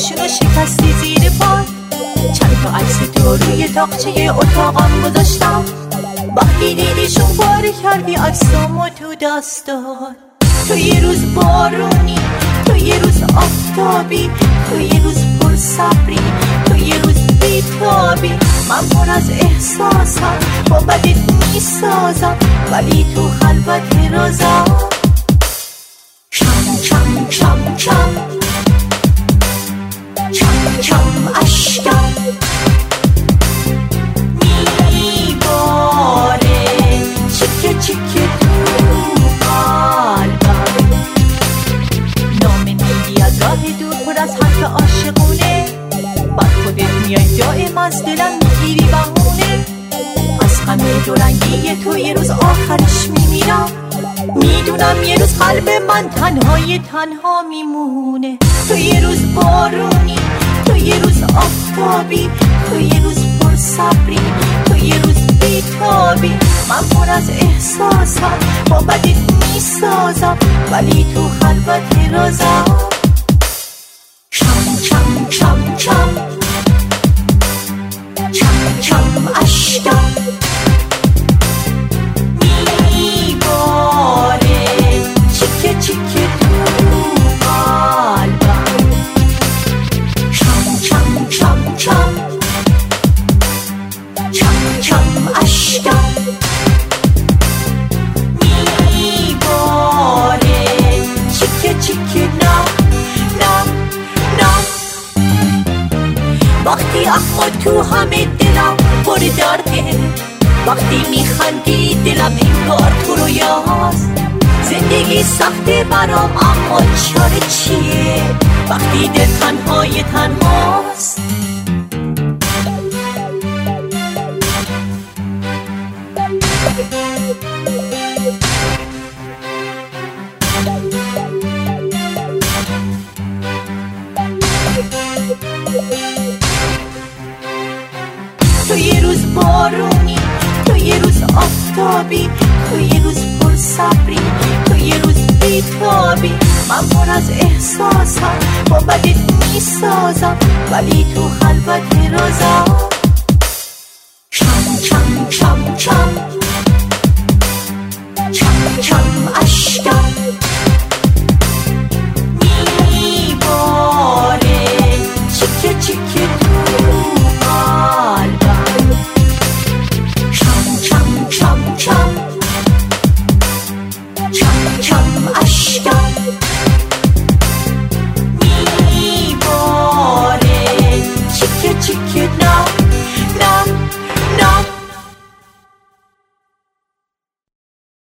همشونو شکستی زیر پای. چند تا عکس تو روی تاقچه اتاقم گذاشتم، وقتی دیدیشون پاره کردی عکسامو تو دستات. تو یه روز بارونی، تو یه روز آفتابی، تو یه روز پر صبری، تو یه روز بیتابی. من پر از احساسم، با بدت میسازم، ولی تو خلوت رازم. چم چم چم چم چم چم اشکم میباره، چیکه چیکه تو قلبم. نامه از راه دور پر از حرف عاشقونه، بعد خودت میای دائم از دلم میگیری بهونه. از همه دورنگی تو یه روز آخرش میمیرم، میدونم یه روز قلب من تنهای تنها میمونه. تو یه روز بارونی، تو یه روز آفتابی، تو یه روز پر صبری، تو یه روز بیتابی. من پر از احساسم، با بدت میسازم، ولی تو خلوت رازم. چم چم چم چم چم چم اشکم میباره، چیکه چیکه تو قلبم. چم چم چم چم چم چم اشکم میباره، چیکه چیکه نه نه نه. وقتی اخما تو همه دلم پر درده، وقتی میخندی دلم انگار تو رویاست. زندگی سخته برام اما چاره چیه، وقتی دل تنهای تنهاست. تو یه روز بارونی، تو یه روز آفتابی، تو یه روز پر صبری، تو یه روز بیتابی. من پر از احساسم، با بدت میسازم، ولی تو خلوت رازم. چم چم چم چم چم چم اشکم میباره، چیکه چیکه تو قلبم. چم چم چم چم چم چم اشکم